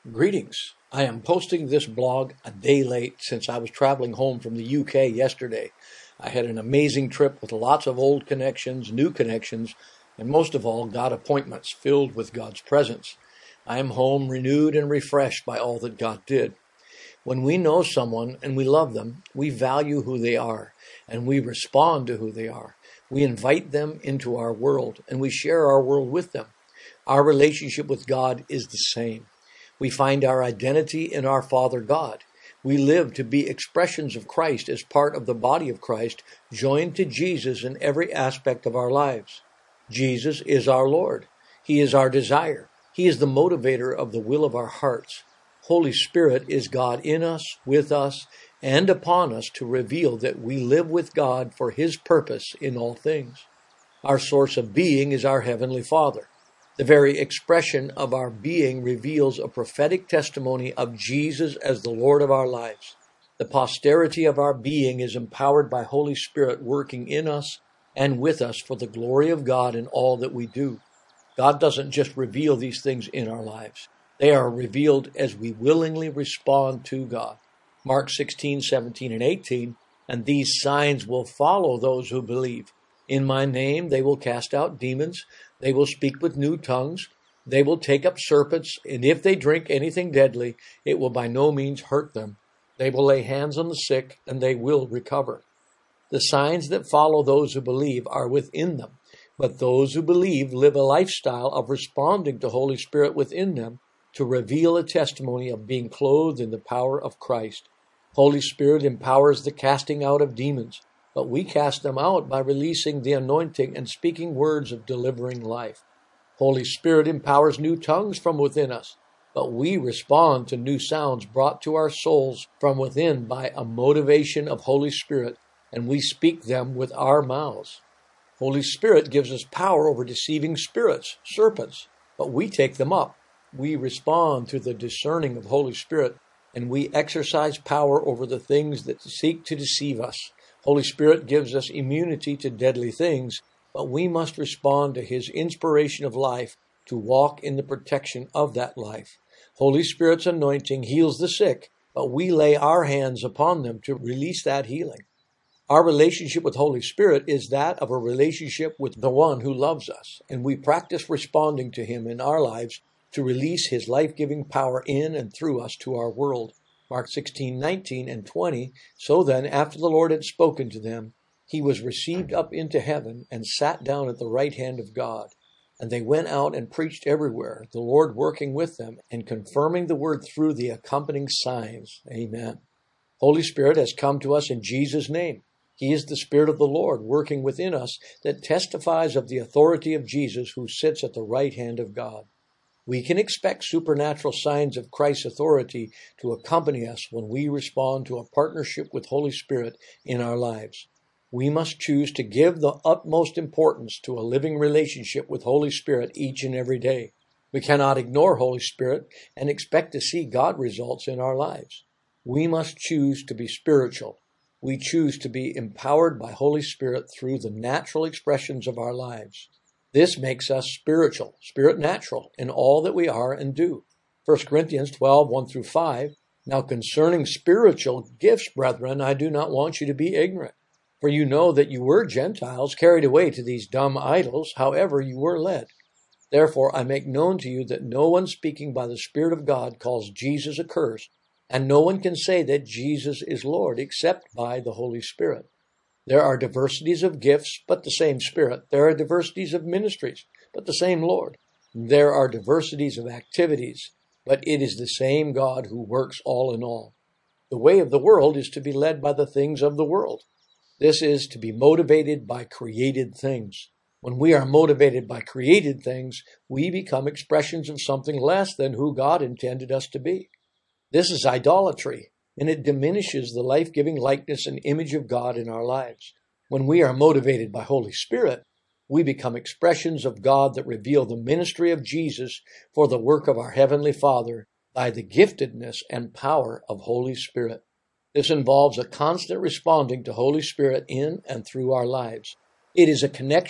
Greetings. I am posting this blog a day late since I was traveling home from the UK yesterday. I had an amazing trip with lots of old connections, new connections, and most of all, God appointments filled with God's presence. I am home renewed and refreshed by all that God did. When we know someone and we love them, we value who they are and we respond to who they are. We invite them into our world and we share our world with them. Our relationship with God is the same. We find our identity in our Father God. We live to be expressions of Christ as part of the body of Christ, joined to Jesus in every aspect of our lives. Jesus is our Lord. He is our desire. He is the motivator of the will of our hearts. Holy Spirit is God in us, with us, and upon us to reveal that we live with God for His purpose in all things. Our source of being is our Heavenly Father. The very expression of our being reveals a prophetic testimony of Jesus as the Lord of our lives. The posterity of our being is empowered by Holy Spirit working in us and with us for the glory of God in all that we do. God doesn't just reveal these things in our lives. They are revealed as we willingly respond to God. Mark 16, 17, and 18, and these signs will follow those who believe. In my name they will cast out demons. They will speak with new tongues. They will take up serpents. And if they drink anything deadly, it will by no means hurt them. They will lay hands on the sick and they will recover. The signs that follow those who believe are within them. But those who believe live a lifestyle of responding to Holy Spirit within them to reveal a testimony of being clothed in the power of Christ. Holy Spirit empowers the casting out of demons. But we cast them out by releasing the anointing and speaking words of delivering life. Holy Spirit empowers new tongues from within us, but we respond to new sounds brought to our souls from within by a motivation of Holy Spirit, and we speak them with our mouths. Holy Spirit gives us power over deceiving spirits, serpents, but we take them up. We respond to the discerning of Holy Spirit, and we exercise power over the things that seek to deceive us. Holy Spirit gives us immunity to deadly things, but we must respond to His inspiration of life to walk in the protection of that life. Holy Spirit's anointing heals the sick, but we lay our hands upon them to release that healing. Our relationship with Holy Spirit is that of a relationship with the one who loves us, and we practice responding to Him in our lives to release His life-giving power in and through us to our world. Mark 16, 19, and 20, so then, after the Lord had spoken to them, He was received up into heaven and sat down at the right hand of God. And they went out and preached everywhere, the Lord working with them and confirming the word through the accompanying signs. Amen. Holy Spirit has come to us in Jesus' name. He is the Spirit of the Lord working within us that testifies of the authority of Jesus who sits at the right hand of God. We can expect supernatural signs of Christ's authority to accompany us when we respond to a partnership with Holy Spirit in our lives. We must choose to give the utmost importance to a living relationship with Holy Spirit each and every day. We cannot ignore Holy Spirit and expect to see God results in our lives. We must choose to be spiritual. We choose to be empowered by Holy Spirit through the natural expressions of our lives. This makes us spiritual, spirit natural, in all that we are and do. 1 Corinthians 12, 1 through 5. Now concerning spiritual gifts, brethren, I do not want you to be ignorant. For you know that you were Gentiles carried away to these dumb idols, however you were led. Therefore I make known to you that no one speaking by the Spirit of God calls Jesus accursed, and no one can say that Jesus is Lord except by the Holy Spirit. There are diversities of gifts, but the same Spirit. There are diversities of ministries, but the same Lord. There are diversities of activities, but it is the same God who works all in all. The way of the world is to be led by the things of the world. This is to be motivated by created things. When we are motivated by created things, we become expressions of something less than who God intended us to be. This is idolatry, and it diminishes the life-giving likeness and image of God in our lives. When we are motivated by Holy Spirit, we become expressions of God that reveal the ministry of Jesus for the work of our Heavenly Father by the giftedness and power of Holy Spirit. This involves a constant responding to Holy Spirit in and through our lives. It is a connection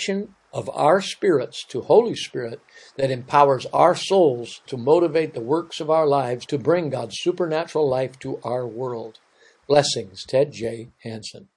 of our spirits to Holy Spirit that empowers our souls to motivate the works of our lives to bring God's supernatural life to our world. Blessings, Ted J. Hansen.